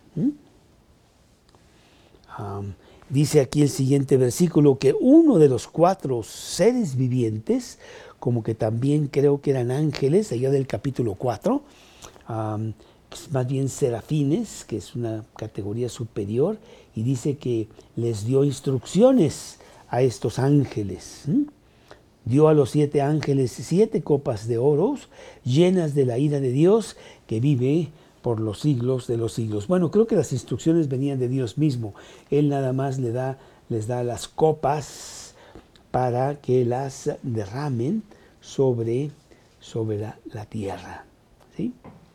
Dice aquí el siguiente versículo que uno de los 4 seres vivientes, como que también creo que eran ángeles, allá del capítulo 4, más bien serafines, que es una categoría superior, y dice que les dio instrucciones a estos ángeles. Dio a los 7 ángeles 7 copas de oro llenas de la ira de Dios que vive por los siglos de los siglos. Bueno, creo que las instrucciones venían de Dios mismo. Él nada más les da las copas para que las derramen sobre la tierra. ¿Sí?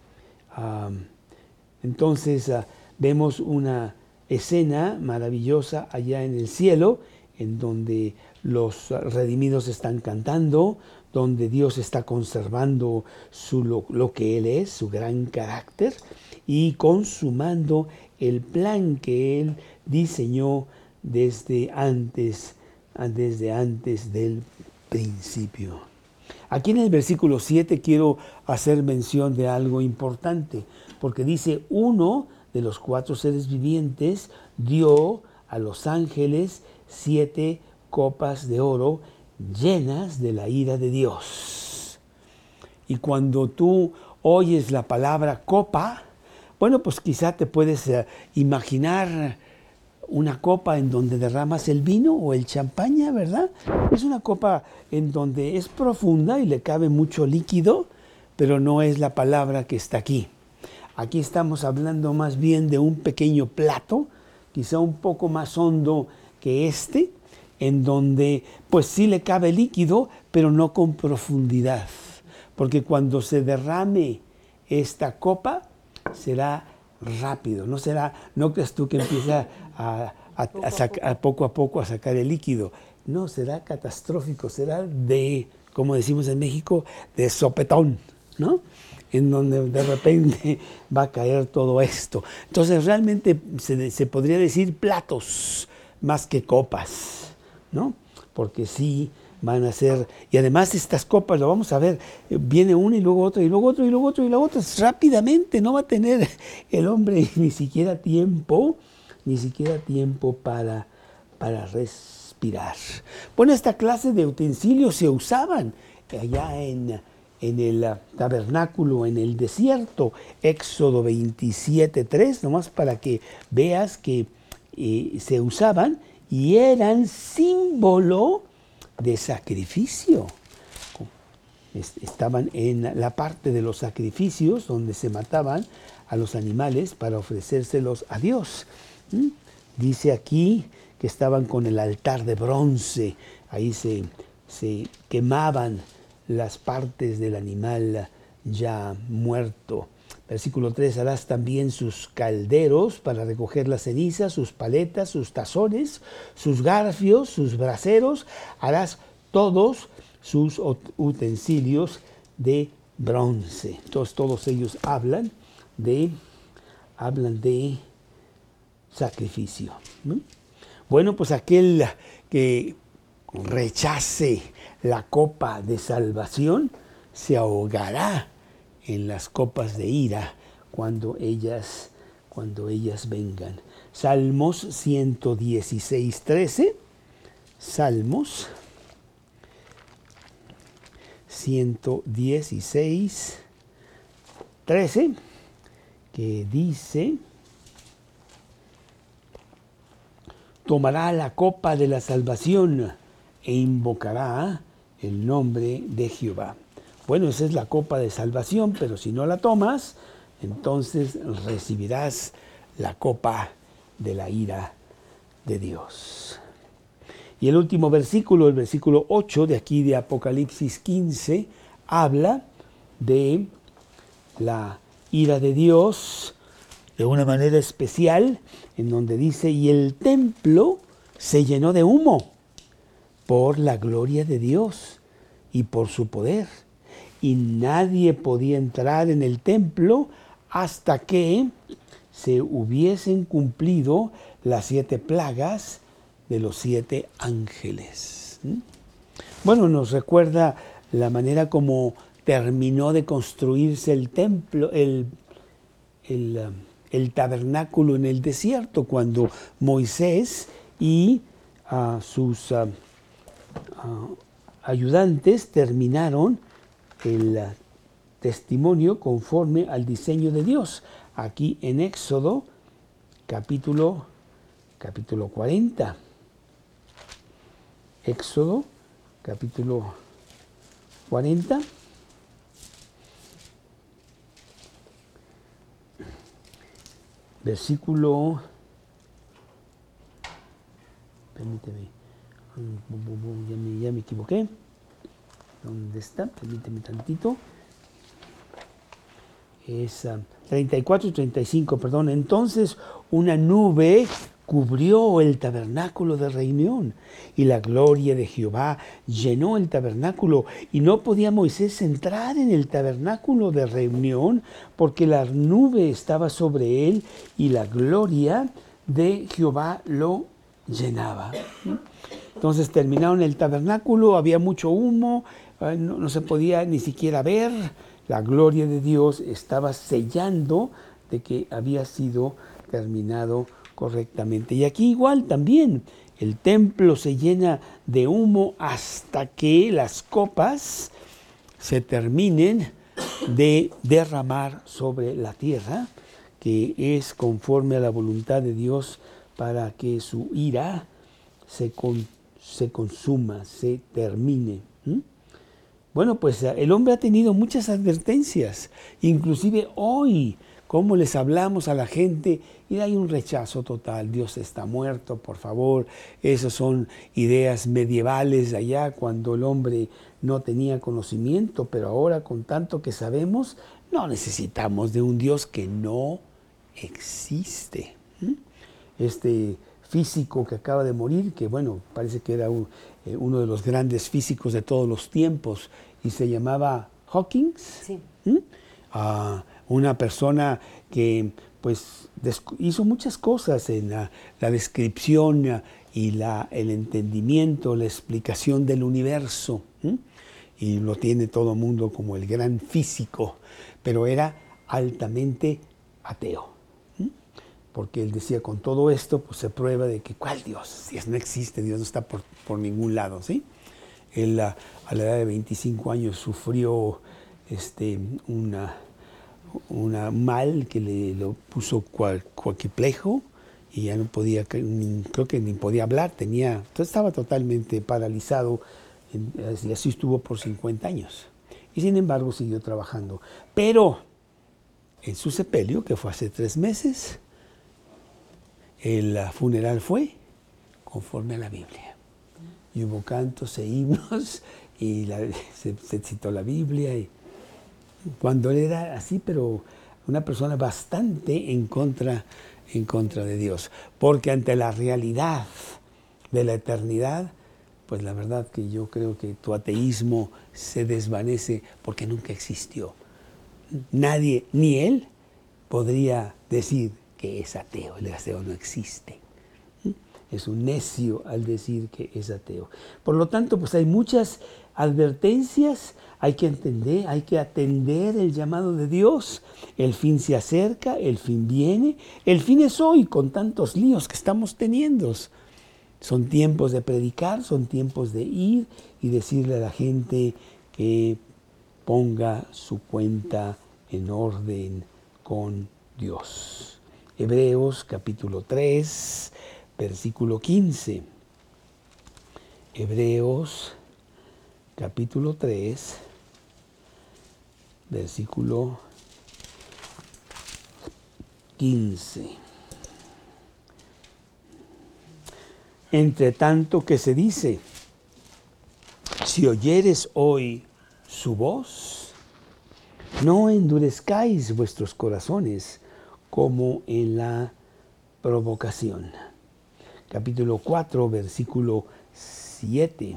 Entonces vemos una escena maravillosa allá en el cielo, en donde los redimidos están cantando, donde Dios está conservando lo que Él es, su gran carácter, y consumando el plan que Él diseñó desde antes del principio. Aquí en el versículo 7 quiero hacer mención de algo importante, porque dice, uno de los 4 seres vivientes dio a los ángeles 7 copas de oro llenas de la ira de Dios. Y cuando tú oyes la palabra copa, bueno, pues quizá te puedes imaginar una copa en donde derramas el vino o el champaña, ¿verdad? Es una copa en donde es profunda y le cabe mucho líquido, pero no es la palabra que está aquí. Aquí estamos hablando más bien de un pequeño plato, quizá un poco más hondo que este, en donde pues sí le cabe líquido, pero no con profundidad. Porque cuando se derrame esta copa, será rápido, no crees tú que empieza poco a poco a sacar el líquido. No, será catastrófico, será como decimos en México, de sopetón, ¿no? En donde de repente va a caer todo esto. Entonces realmente se podría decir platos más que copas, ¿no? Porque sí van a ser, y además estas copas, lo vamos a ver, viene una y luego otra, y luego otra, y luego otra, y luego otra, rápidamente, no va a tener el hombre ni siquiera tiempo para respirar. Bueno, esta clase de utensilios se usaban allá en en el tabernáculo en el desierto. Éxodo 27:3, nomás para que veas que se usaban y eran símbolo de sacrificio. Estaban en la parte de los sacrificios donde se mataban a los animales para ofrecérselos a Dios. Dice aquí que estaban con el altar de bronce, ahí se quemaban las partes del animal ya muerto. Versículo 3, harás también sus calderos para recoger la ceniza, sus paletas, sus tazones, sus garfios, sus braseros, harás todos sus utensilios de bronce. Entonces todos ellos hablan de sacrificio, ¿no? Bueno, pues aquel que rechace la copa de salvación se ahogará en las copas de ira cuando ellas vengan. Salmos 116:13. Salmos 116:13, que dice: tomará la copa de la salvación e invocará el nombre de Jehová. Bueno, esa es la copa de salvación, pero si no la tomas, entonces recibirás la copa de la ira de Dios. Y el último versículo, el versículo 8 de aquí de Apocalipsis 15, habla de la ira de Dios de una manera especial, en donde dice: y el templo se llenó de humo por la gloria de Dios y por su poder. Y nadie podía entrar en el templo hasta que se hubiesen cumplido las 7 plagas de los 7 ángeles. Bueno, nos recuerda la manera como terminó de construirse el templo, el tabernáculo en el desierto, cuando Moisés y sus ayudantes terminaron el testimonio conforme al diseño de Dios. Aquí en Éxodo capítulo 40. Éxodo capítulo 40. Versículo, permíteme, ya me equivoqué. ¿Dónde está? Permíteme tantito. Es 34 y 35, perdón. Entonces una nube cubrió el tabernáculo de reunión y la gloria de Jehová llenó el tabernáculo, y no podía Moisés entrar en el tabernáculo de reunión porque la nube estaba sobre él y la gloria de Jehová lo llenaba. Entonces terminaron el tabernáculo, había mucho humo, no se podía ni siquiera ver. La gloria de Dios estaba sellando de que había sido terminado correctamente. Y aquí igual también, el templo se llena de humo hasta que las copas se terminen de derramar sobre la tierra, que es conforme a la voluntad de Dios para que su ira se consuma, se termine. Bueno, pues el hombre ha tenido muchas advertencias, inclusive hoy, cómo les hablamos a la gente y hay un rechazo total. Dios está muerto, por favor. Esas son ideas medievales de allá, cuando el hombre no tenía conocimiento, pero ahora con tanto que sabemos, no necesitamos de un Dios que no existe. Este físico que acaba de morir, que bueno, parece que era uno de los grandes físicos de todos los tiempos, y se llamaba Hawking. Sí. Una persona que pues hizo muchas cosas en la descripción y el entendimiento, la explicación del universo, y lo tiene todo el mundo como el gran físico, pero era altamente ateo. Porque él decía, con todo esto, pues se prueba de que, ¿cuál Dios? Dios no existe, Dios no está por ningún lado, ¿sí? Él a la edad de 25 años sufrió una mal que lo puso cuaquiplejo y ya no podía, creo que ni podía hablar, estaba totalmente paralizado y así estuvo por 50 años. Y sin embargo siguió trabajando. Pero en su sepelio, que fue hace 3 meses, el funeral fue conforme a la Biblia. Y hubo cantos e himnos y se citó la Biblia. Y cuando él era así, pero una persona bastante en contra de Dios. Porque ante la realidad de la eternidad, pues la verdad que yo creo que tu ateísmo se desvanece porque nunca existió. Nadie, ni él, podría decir que es ateo. El ateo no existe. Es un necio al decir que es ateo. Por lo tanto, pues hay muchas advertencias, hay que entender, hay que atender el llamado de Dios. El fin se acerca, el fin viene. El fin es hoy con tantos líos que estamos teniendo. Son tiempos de predicar, son tiempos de ir y decirle a la gente que ponga su cuenta en orden con Dios. Hebreos capítulo 3, versículo 15. Hebreos capítulo 3, versículo 15. Entre tanto que se dice, si oyeres hoy su voz, no endurezcáis vuestros corazones como en la provocación. Capítulo 4, versículo 7.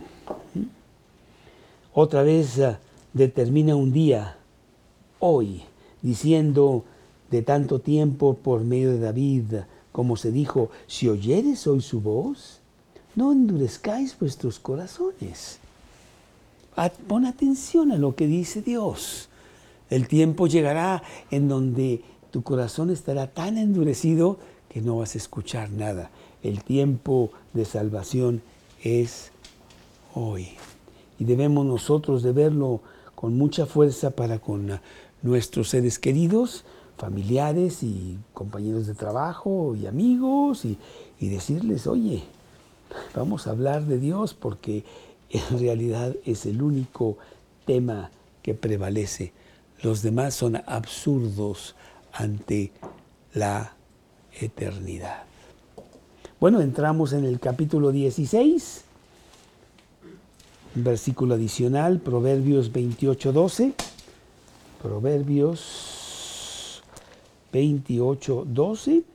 Otra vez determina un día, hoy, diciendo de tanto tiempo por medio de David, como se dijo, si oyeres hoy su voz, no endurezcáis vuestros corazones. Pon atención a lo que dice Dios. El tiempo llegará en donde tu corazón estará tan endurecido que no vas a escuchar nada. El tiempo de salvación es hoy. Y debemos nosotros de verlo con mucha fuerza para con nuestros seres queridos, familiares y compañeros de trabajo y amigos y decirles, oye, vamos a hablar de Dios porque en realidad es el único tema que prevalece. Los demás son absurdos ante la eternidad. Bueno, entramos en el capítulo 16, versículo adicional, Proverbios 28:12. Proverbios 28:12.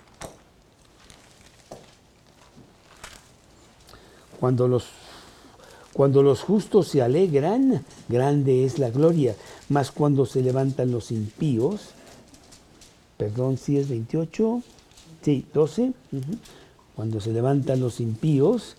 Cuando los justos se alegran, grande es la gloria, mas cuando se levantan los impíos, ¿sí es 28? Sí, 12. Cuando se levantan los impíos,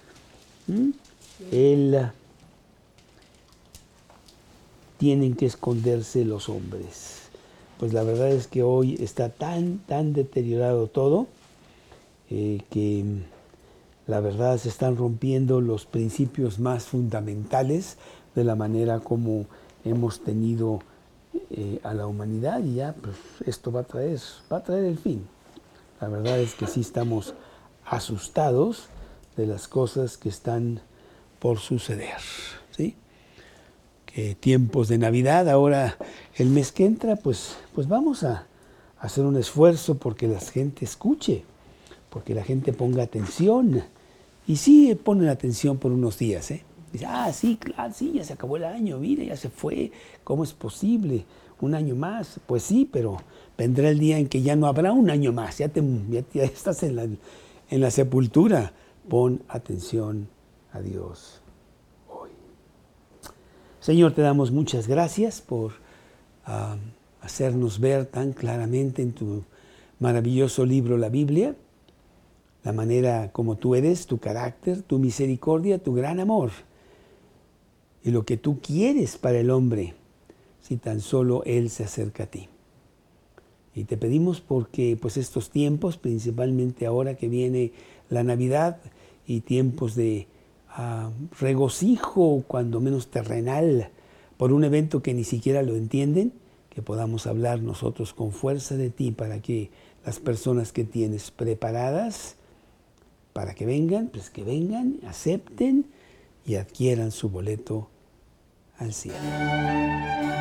tienen que esconderse los hombres. Pues la verdad es que hoy está tan deteriorado todo que la verdad se están rompiendo los principios más fundamentales de la manera como hemos tenido a la humanidad y ya pues esto va a traer el fin. La verdad es que sí estamos asustados de las cosas que están por suceder, ¿sí? Que tiempos de Navidad, ahora el mes que entra, pues vamos a hacer un esfuerzo porque la gente escuche, porque la gente ponga atención. Y sí ponen atención por unos días, ¿eh? Dice, sí, claro, sí, ya se acabó el año, mira, ya se fue, ¿cómo es posible? ¿Un año más? Pues sí, pero vendrá el día en que ya no habrá un año más, ya estás en la sepultura. Pon atención a Dios hoy. Señor, te damos muchas gracias por hacernos ver tan claramente en tu maravilloso libro, la Biblia, la manera como tú eres, tu carácter, tu misericordia, tu gran amor y lo que tú quieres para el hombre si tan solo él se acerca a ti. Y te pedimos porque pues estos tiempos, principalmente ahora que viene la Navidad y tiempos de regocijo, cuando menos terrenal, por un evento que ni siquiera lo entienden, que podamos hablar nosotros con fuerza de ti para que las personas que tienes preparadas para que vengan, pues que vengan, acepten y adquieran su boleto al cielo.